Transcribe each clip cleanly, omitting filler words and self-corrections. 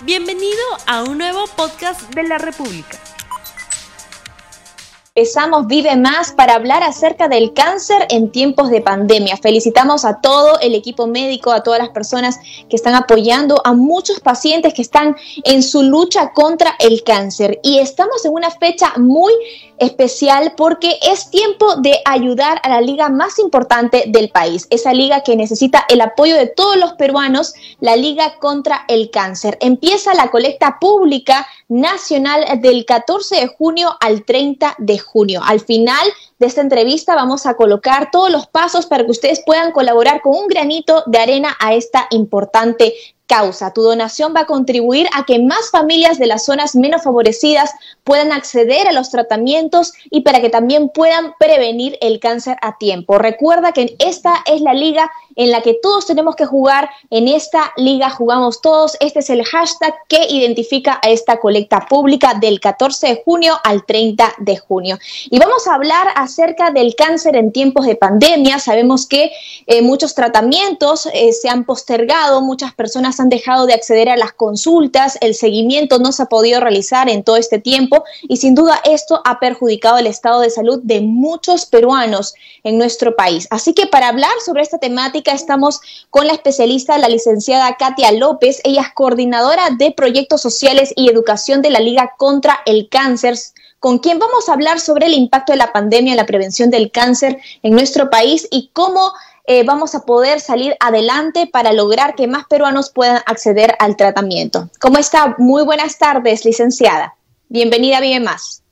Bienvenido a un nuevo podcast de la República. Empezamos Vive Más para hablar acerca del cáncer en tiempos de pandemia. Felicitamos a todo el equipo médico, a todas las personas que están apoyando a muchos pacientes que están en su lucha contra el cáncer. Y estamos en una fecha muy especial porque es tiempo de ayudar a la liga más importante del país, esa liga que necesita el apoyo de todos los peruanos, la Liga contra el Cáncer. Empieza la colecta pública nacional del 14 de junio al 30 de junio. Al final de esta entrevista vamos a colocar todos los pasos para que ustedes puedan colaborar con un granito de arena a esta importante causa. Tu donación va a contribuir a que más familias de las zonas menos favorecidas puedan acceder a los tratamientos y para que también puedan prevenir el cáncer a tiempo. Recuerda que esta es la liga en la que todos tenemos que jugar. En esta liga jugamos todos. Este es el hashtag que identifica a esta colecta pública del 14 de junio al 30 de junio. Y vamos a hablar acerca del cáncer en tiempos de pandemia. Sabemos que muchos tratamientos se han postergado, muchas personas han dejado de acceder a las consultas, el seguimiento no se ha podido realizar en todo este tiempo y sin duda esto ha perjudicado el estado de salud de muchos peruanos en nuestro país. Así que para hablar sobre esta temática estamos con la especialista, la licenciada Katia López. Ella es coordinadora de proyectos sociales y educación de la Liga contra el Cáncer, con quien vamos a hablar sobre el impacto de la pandemia en la prevención del cáncer en nuestro país y cómo vamos a poder salir adelante para lograr que más peruanos puedan acceder al tratamiento. ¿Cómo está? Muy buenas tardes, licenciada. Bienvenida a Vive Más.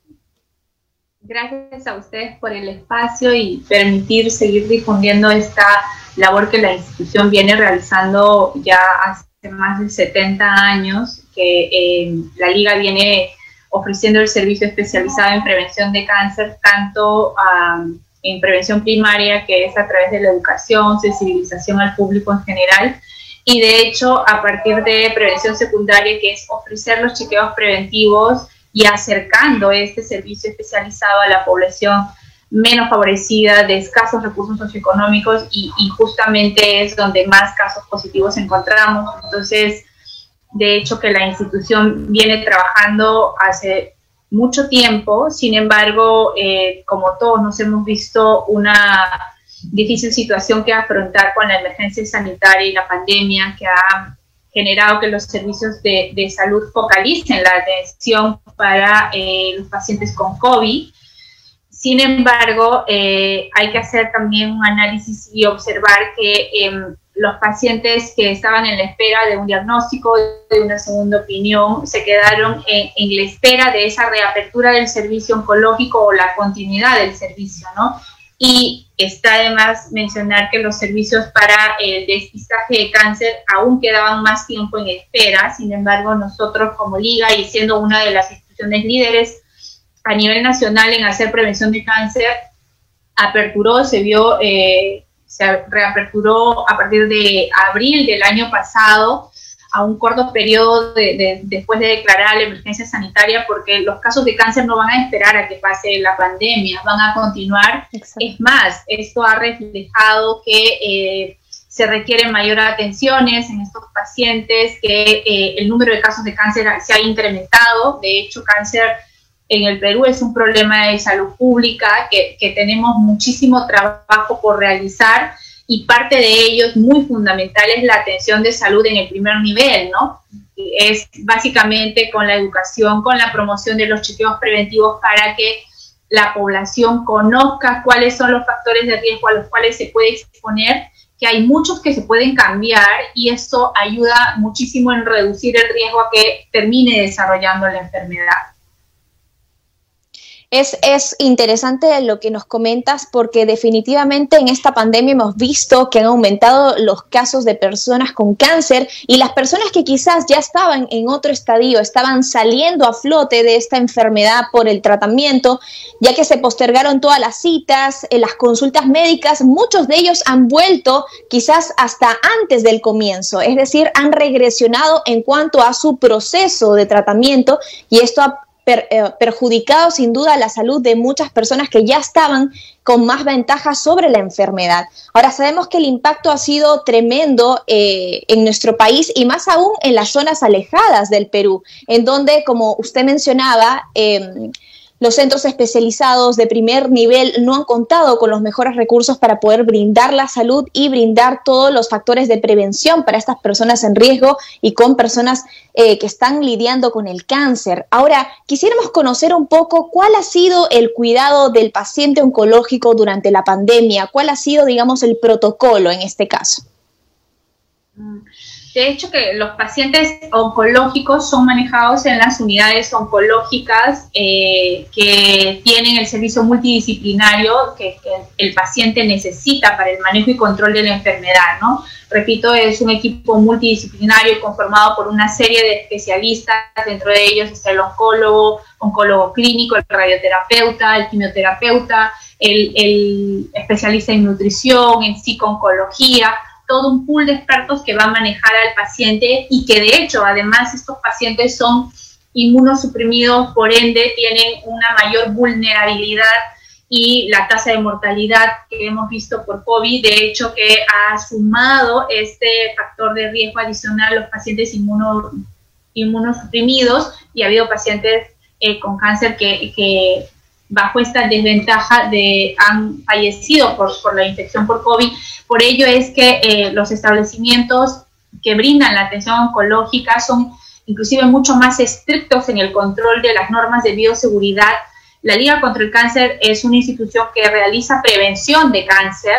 Gracias a ustedes por el espacio y permitir seguir difundiendo esta labor que la institución viene realizando ya hace más de 70 años, que la Liga viene ofreciendo el servicio especializado en prevención de cáncer, tanto en prevención primaria, que es a través de la educación, sensibilización al público en general, y de hecho a partir de prevención secundaria, que es ofrecer los chequeos preventivos y acercando este servicio especializado a la población menos favorecida, de escasos recursos socioeconómicos, y justamente es donde más casos positivos encontramos. Entonces, de hecho que la institución viene trabajando hace mucho tiempo. Sin embargo, como todos nos hemos visto una difícil situación que afrontar con la emergencia sanitaria y la pandemia, que ha generado que los servicios de salud focalicen la atención para los pacientes con COVID. Sin embargo, hay que hacer también un análisis y observar que los pacientes que estaban en la espera de un diagnóstico, de una segunda opinión, se quedaron en la espera de esa reapertura del servicio oncológico o la continuidad del servicio, ¿no? Y está además mencionar que los servicios para el despistaje de cáncer aún quedaban más tiempo en espera. Sin embargo, nosotros como Liga, y siendo una de las instituciones líderes a nivel nacional en hacer prevención de cáncer, se reaperturó a partir de abril del año pasado, a un corto periodo después de declarar la emergencia sanitaria, porque los casos de cáncer no van a esperar a que pase la pandemia, van a continuar. Exacto. Es más, esto ha reflejado que se requieren mayores atenciones en estos pacientes, que el número de casos de cáncer se ha incrementado. De hecho, cáncer en el Perú es un problema de salud pública que tenemos muchísimo trabajo por realizar, y parte de ello es muy fundamental, es la atención de salud en el primer nivel, ¿no? Es básicamente con la educación, con la promoción de los chequeos preventivos para que la población conozca cuáles son los factores de riesgo a los cuales se puede exponer, que hay muchos que se pueden cambiar, y eso ayuda muchísimo en reducir el riesgo a que termine desarrollando la enfermedad. Es interesante lo que nos comentas, porque definitivamente en esta pandemia hemos visto que han aumentado los casos de personas con cáncer, y las personas que quizás ya estaban en otro estadio, estaban saliendo a flote de esta enfermedad por el tratamiento, ya que se postergaron todas las citas, las consultas médicas. Muchos de ellos han vuelto quizás hasta antes del comienzo, es decir, han regresionado en cuanto a su proceso de tratamiento, y esto ha perjudicado sin duda la salud de muchas personas que ya estaban con más ventajas sobre la enfermedad. Ahora sabemos que el impacto ha sido tremendo en nuestro país y más aún en las zonas alejadas del Perú, en donde, como usted mencionaba, los centros especializados de primer nivel no han contado con los mejores recursos para poder brindar la salud y brindar todos los factores de prevención para estas personas en riesgo y con personas que están lidiando con el cáncer. Ahora, quisiéramos conocer un poco cuál ha sido el cuidado del paciente oncológico durante la pandemia, cuál ha sido, digamos, el protocolo en este caso. De hecho, que los pacientes oncológicos son manejados en las unidades oncológicas que tienen el servicio multidisciplinario que el paciente necesita para el manejo y control de la enfermedad, ¿no? Repito, es un equipo multidisciplinario conformado por una serie de especialistas, dentro de ellos está el oncólogo clínico, el radioterapeuta, el quimioterapeuta, el especialista en nutrición, en psico-oncología, todo un pool de expertos que va a manejar al paciente y que de hecho además estos pacientes son inmunosuprimidos, por ende tienen una mayor vulnerabilidad y la tasa de mortalidad que hemos visto por COVID, de hecho que ha sumado este factor de riesgo adicional a los pacientes inmunosuprimidos y ha habido pacientes con cáncer que bajo esta desventaja han fallecido por la infección por COVID. Por ello es que los establecimientos que brindan la atención oncológica son inclusive mucho más estrictos en el control de las normas de bioseguridad. La Liga contra el Cáncer es una institución que realiza prevención de cáncer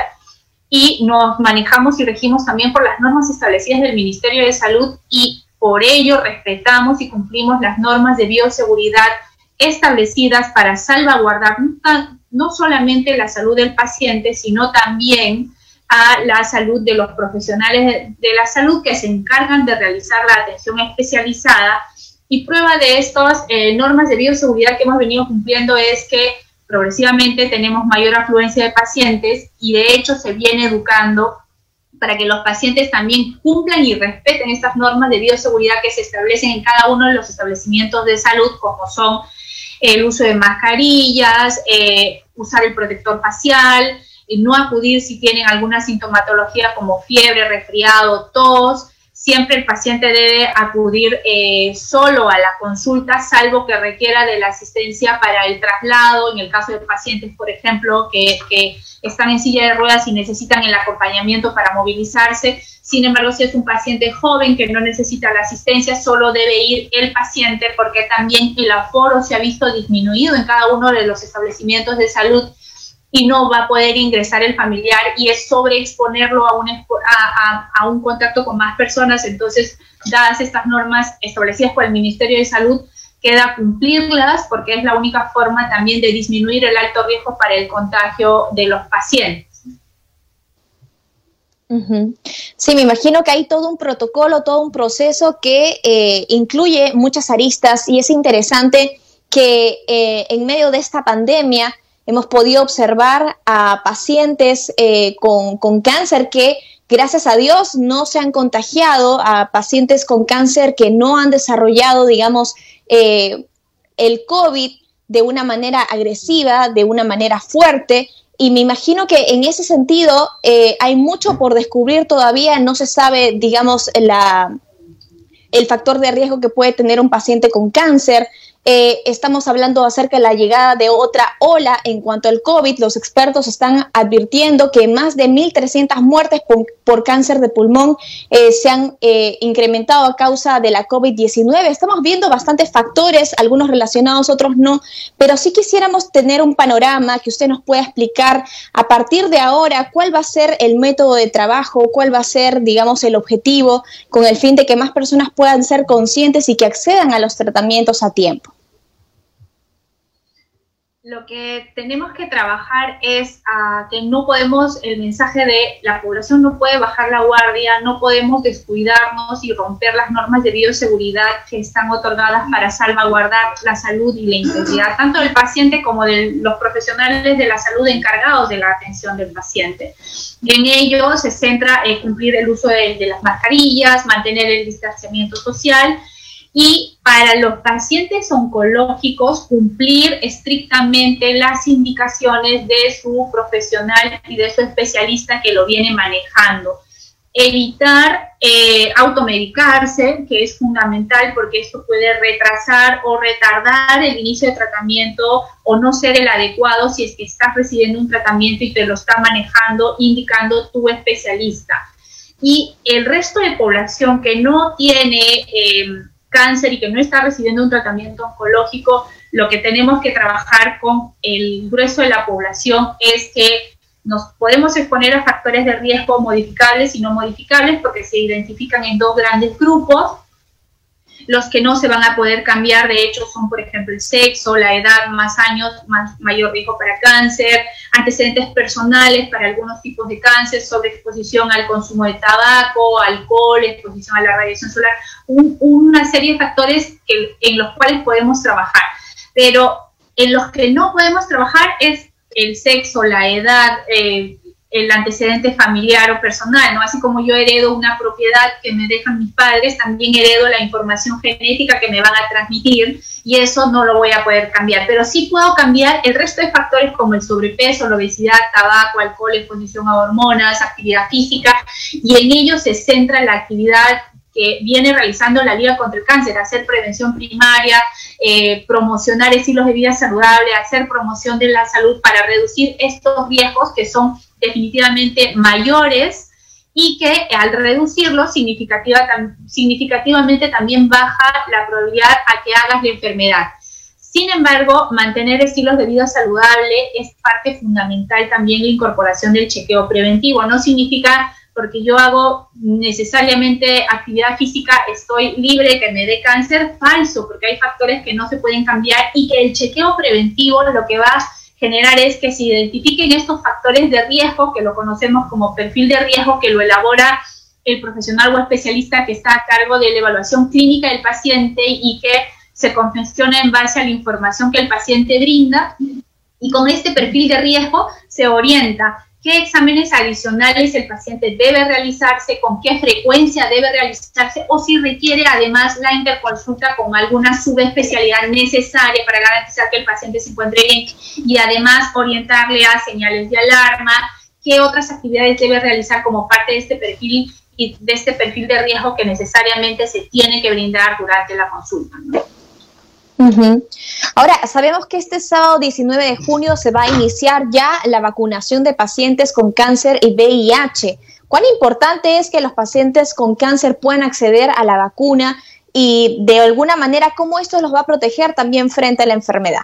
y nos manejamos y regimos también por las normas establecidas del Ministerio de Salud y por ello respetamos y cumplimos las normas de bioseguridad establecidas para salvaguardar no solamente la salud del paciente, sino también a la salud de los profesionales de la salud que se encargan de realizar la atención especializada. Y prueba de estas normas de bioseguridad que hemos venido cumpliendo es que progresivamente tenemos mayor afluencia de pacientes y de hecho se viene educando para que los pacientes también cumplan y respeten estas normas de bioseguridad que se establecen en cada uno de los establecimientos de salud, como son el uso de mascarillas, usar el protector facial, no acudir si tienen alguna sintomatología como fiebre, resfriado, tos. Siempre el paciente debe acudir solo a la consulta, salvo que requiera de la asistencia para el traslado, en el caso de pacientes, por ejemplo, que están en silla de ruedas y necesitan el acompañamiento para movilizarse. Sin embargo, si es un paciente joven que no necesita la asistencia, solo debe ir el paciente, porque también el aforo se ha visto disminuido en cada uno de los establecimientos de salud y no va a poder ingresar el familiar y es sobreexponerlo a un contacto con más personas. Entonces, dadas estas normas establecidas por el Ministerio de Salud, queda cumplirlas porque es la única forma también de disminuir el alto riesgo para el contagio de los pacientes. Sí, me imagino que hay todo un protocolo, todo un proceso que incluye muchas aristas y es interesante que en medio de esta pandemia hemos podido observar a pacientes con cáncer que, gracias a Dios, no se han contagiado, a pacientes con cáncer que no han desarrollado, digamos, el COVID de una manera agresiva, de una manera fuerte. Y me imagino que en ese sentido hay mucho por descubrir todavía, no se sabe, digamos, el factor de riesgo que puede tener un paciente con cáncer. Estamos hablando acerca de la llegada de otra ola en cuanto al COVID. Los expertos están advirtiendo que más de 1.300 muertes por cáncer de pulmón se han incrementado a causa de la COVID-19. Estamos viendo bastantes factores, algunos relacionados, otros no, pero sí quisiéramos tener un panorama que usted nos pueda explicar a partir de ahora cuál va a ser el método de trabajo, cuál va a ser, digamos, el objetivo, con el fin de que más personas puedan ser conscientes y que accedan a los tratamientos a tiempo. Lo que tenemos que trabajar es que no podemos, el mensaje de la población no puede bajar la guardia, no podemos descuidarnos y romper las normas de bioseguridad que están otorgadas para salvaguardar la salud y la integridad, tanto del paciente como de los profesionales de la salud encargados de la atención del paciente. Y en ello se centra en cumplir el uso de las mascarillas, mantener el distanciamiento social y para los pacientes oncológicos cumplir estrictamente las indicaciones de su profesional y de su especialista que lo viene manejando. Evitar automedicarse, que es fundamental porque esto puede retrasar o retardar el inicio de tratamiento o no ser el adecuado si es que estás recibiendo un tratamiento y te lo está manejando, indicando tu especialista. Y el resto de población que no tiene cáncer y que no está recibiendo un tratamiento oncológico, lo que tenemos que trabajar con el grueso de la población es que nos podemos exponer a factores de riesgo modificables y no modificables porque se identifican en dos grandes grupos. Los que no se van a poder cambiar, de hecho, son, por ejemplo, el sexo, la edad, más años, mayor riesgo para cáncer, antecedentes personales para algunos tipos de cáncer, sobreexposición al consumo de tabaco, alcohol, exposición a la radiación solar, una serie de factores en los cuales podemos trabajar. Pero en los que no podemos trabajar es el sexo, la edad, el antecedente familiar o personal, ¿no? Así como yo heredo una propiedad que me dejan mis padres, también heredo la información genética que me van a transmitir y eso no lo voy a poder cambiar. Pero sí puedo cambiar el resto de factores como el sobrepeso, la obesidad, tabaco, alcohol, exposición a hormonas, actividad física, y en ello se centra la actividad que viene realizando la Liga contra el Cáncer, hacer prevención primaria, promocionar estilos de vida saludable, hacer promoción de la salud para reducir estos riesgos que son definitivamente mayores y que al reducirlos significativamente también baja la probabilidad a que hagas la enfermedad. Sin embargo, mantener estilos de vida saludable es parte fundamental también la incorporación del chequeo preventivo. No significa porque yo hago necesariamente actividad física, estoy libre de que me dé cáncer, falso, porque hay factores que no se pueden cambiar y que el chequeo preventivo lo que va a generar es que se identifiquen estos factores de riesgo, que lo conocemos como perfil de riesgo, que lo elabora el profesional o especialista que está a cargo de la evaluación clínica del paciente y que se confecciona en base a la información que el paciente brinda, y con este perfil de riesgo se orienta qué exámenes adicionales el paciente debe realizarse, con qué frecuencia debe realizarse o si requiere además la interconsulta con alguna subespecialidad necesaria para garantizar que el paciente se encuentre bien y además orientarle a señales de alarma, qué otras actividades debe realizar como parte de este perfil y de este perfil de riesgo que necesariamente se tiene que brindar durante la consulta, ¿no? Ahora, sabemos que este sábado 19 de junio se va a iniciar ya la vacunación de pacientes con cáncer y VIH. ¿Cuán importante es que los pacientes con cáncer puedan acceder a la vacuna y de alguna manera cómo esto los va a proteger también frente a la enfermedad?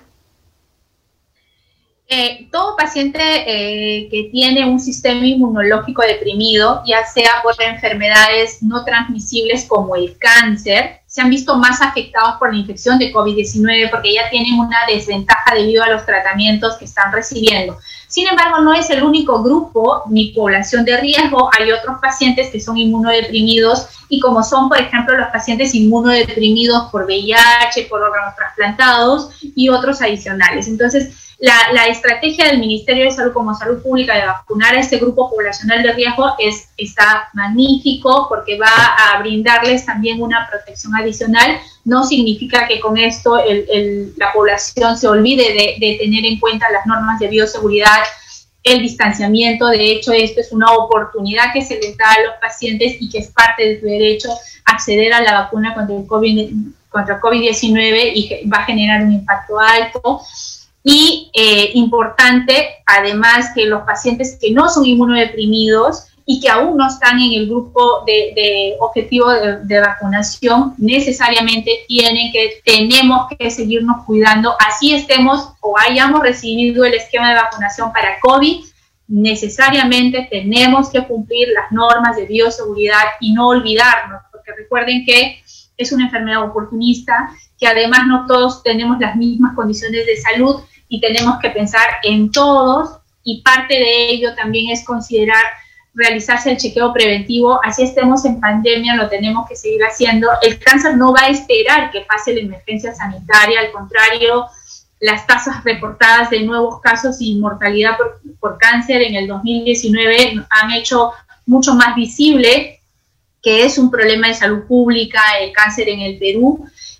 Todo paciente que tiene un sistema inmunológico deprimido, ya sea por enfermedades no transmisibles como el cáncer, se han visto más afectados por la infección de COVID-19 porque ya tienen una desventaja debido a los tratamientos que están recibiendo. Sin embargo, no es el único grupo ni población de riesgo. Hay otros pacientes que son inmunodeprimidos y como son, por ejemplo, los pacientes inmunodeprimidos por VIH, por órganos trasplantados y otros adicionales. Entonces, la estrategia del Ministerio de Salud como Salud Pública de vacunar a este grupo poblacional de riesgo está magnífico porque va a brindarles también una protección adicional. No significa que con esto la población se olvide de tener en cuenta las normas de bioseguridad, el distanciamiento. De hecho, esto es una oportunidad que se les da a los pacientes y que es parte de su derecho acceder a la vacuna contra el COVID-19 y que va a generar un impacto alto. Y importante, además, que los pacientes que no son inmunodeprimidos y que aún no están en el grupo de objetivo de vacunación, necesariamente tenemos que seguirnos cuidando, así estemos o hayamos recibido el esquema de vacunación para COVID, necesariamente tenemos que cumplir las normas de bioseguridad y no olvidarnos, porque recuerden que es una enfermedad oportunista, que además no todos tenemos las mismas condiciones de salud y tenemos que pensar en todos, y parte de ello también es considerar realizarse el chequeo preventivo. Así estemos en pandemia, lo tenemos que seguir haciendo. El cáncer no va a esperar que pase la emergencia sanitaria, al contrario, las tasas reportadas de nuevos casos y mortalidad por cáncer en el 2019 han hecho mucho más visible que es un problema de salud pública el cáncer en el Perú.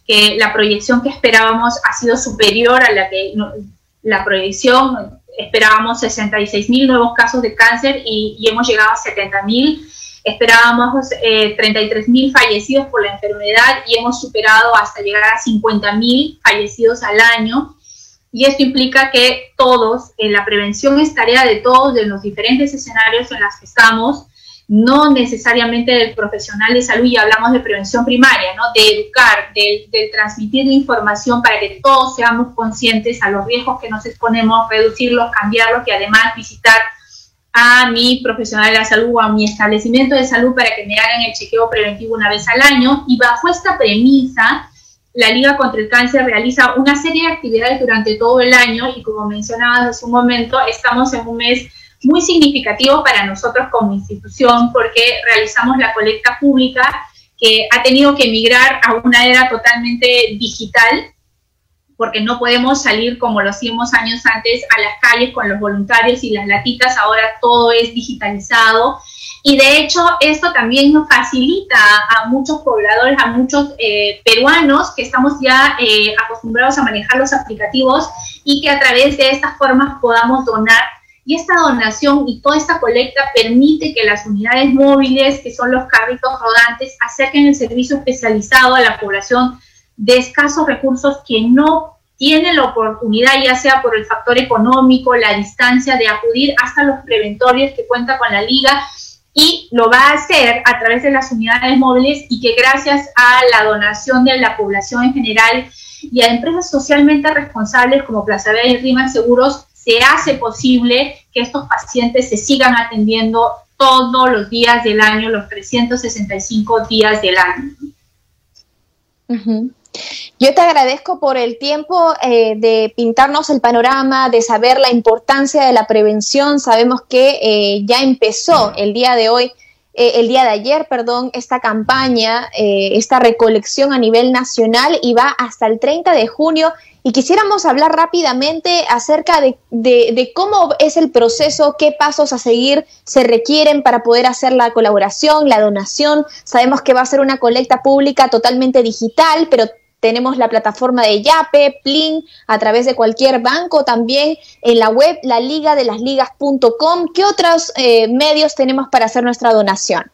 que la proyección que esperábamos ha sido superior a la proyección. Esperábamos 66.000 nuevos casos de cáncer y hemos llegado a 70.000. Esperábamos 33.000 fallecidos por la enfermedad y hemos superado hasta llegar a 50.000 fallecidos al año. Y esto implica que todos, la prevención es tarea de todos, de los diferentes escenarios en los que estamos, no necesariamente del profesional de salud, y hablamos de prevención primaria, ¿no? De educar, de transmitir la información para que todos seamos conscientes a los riesgos que nos exponemos, reducirlos, cambiarlos, y además visitar a mi profesional de la salud o a mi establecimiento de salud para que me hagan el chequeo preventivo una vez al año. Y bajo esta premisa, la Liga contra el Cáncer realiza una serie de actividades durante todo el año, y como mencionabas hace un momento, estamos en un mes muy significativo para nosotros como institución, porque realizamos la colecta pública, que ha tenido que migrar a una era totalmente digital, porque no podemos salir como lo hacíamos años antes a las calles con los voluntarios y las latitas. Ahora todo es digitalizado, y de hecho esto también nos facilita a muchos pobladores, a muchos peruanos que estamos ya acostumbrados a manejar los aplicativos, y que a través de estas formas podamos donar. Y esta donación y toda esta colecta permite que las unidades móviles, que son los carritos rodantes, acerquen el servicio especializado a la población de escasos recursos que no tiene la oportunidad, ya sea por el factor económico, la distancia, de acudir hasta los preventorios que cuenta con la Liga, y lo va a hacer a través de las unidades móviles, y que gracias a la donación de la población en general y a empresas socialmente responsables como Plaza Vea y RIMAX Seguros, se hace posible que estos pacientes se sigan atendiendo todos los días del año, los 365 días del año. Uh-huh. Yo te agradezco por el tiempo de pintarnos el panorama, de saber la importancia de la prevención. Sabemos que ya empezó el día de ayer, esta campaña, esta recolección a nivel nacional, y va hasta el 30 de junio. Y quisiéramos hablar rápidamente acerca de cómo es el proceso, qué pasos a seguir se requieren para poder hacer la colaboración, la donación. Sabemos que va a ser una colecta pública totalmente digital, pero tenemos la plataforma de Yape, Plin, a través de cualquier banco, también en la web, laligadelasligas.com. ¿Qué otros medios tenemos para hacer nuestra donación?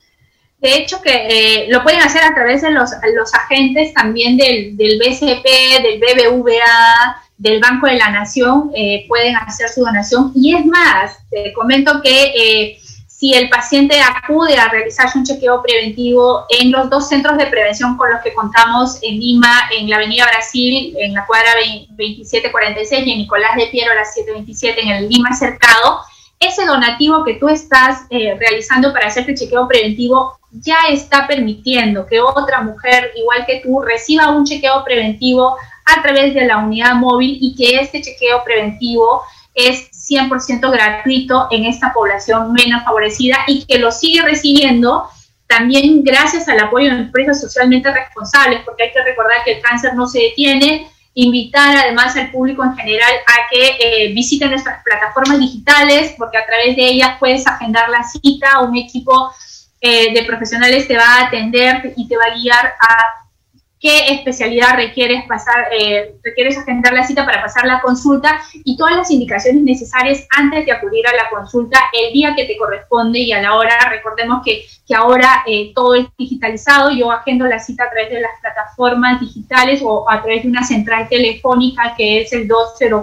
De hecho, que lo pueden hacer a través de los agentes también del BCP, del BBVA, del Banco de la Nación, pueden hacer su donación. Y es más, te comento que si el paciente acude a realizarse un chequeo preventivo en los 2 centros de prevención con los que contamos en Lima, en la Avenida Brasil, en la cuadra 2746, y en Nicolás de Piero, la 727, en el Lima Cercado, ese donativo que tú estás realizando para hacerte el chequeo preventivo ya está permitiendo que otra mujer, igual que tú, reciba un chequeo preventivo a través de la unidad móvil, y que este chequeo preventivo es 100% gratuito en esta población menos favorecida, y que lo sigue recibiendo también gracias al apoyo de empresas socialmente responsables, porque hay que recordar que el cáncer no se detiene. Invitar además al público en general a que visiten nuestras plataformas digitales, porque a través de ellas puedes agendar la cita. Un equipo de profesionales te va a atender y te va a guiar a qué especialidad requieres agendar la cita para pasar la consulta, y todas las indicaciones necesarias antes de acudir a la consulta, el día que te corresponde y a la hora. Recordemos que ahora todo es digitalizado. Yo agendo la cita a través de las plataformas digitales o a través de una central telefónica que es el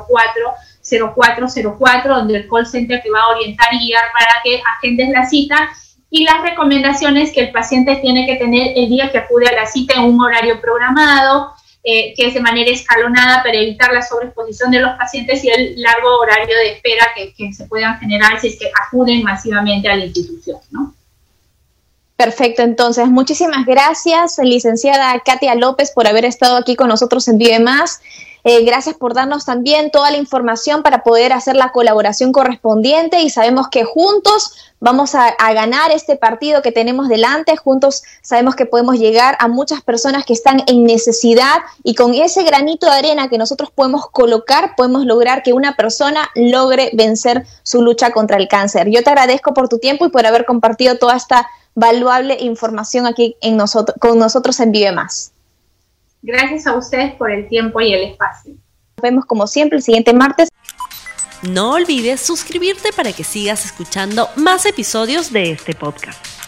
204-0404, donde el call center te va a orientar y guiar para que agendes la cita. Y las recomendaciones que el paciente tiene que tener el día que acude a la cita en un horario programado, que es de manera escalonada, para evitar la sobreexposición de los pacientes y el largo horario de espera que se puedan generar si es que acuden masivamente a la institución, ¿no? Perfecto, entonces muchísimas gracias, licenciada Katia López, por haber estado aquí con nosotros en Vive Más. Gracias por darnos también toda la información para poder hacer la colaboración correspondiente, y sabemos que juntos vamos a ganar este partido que tenemos delante. Juntos sabemos que podemos llegar a muchas personas que están en necesidad, y con ese granito de arena que nosotros podemos colocar, podemos lograr que una persona logre vencer su lucha contra el cáncer. Yo te agradezco por tu tiempo y por haber compartido toda esta valuable información aquí con nosotros en Vive Más. Gracias a ustedes por el tiempo y el espacio. Nos vemos como siempre el siguiente martes. No olvides suscribirte para que sigas escuchando más episodios de este podcast.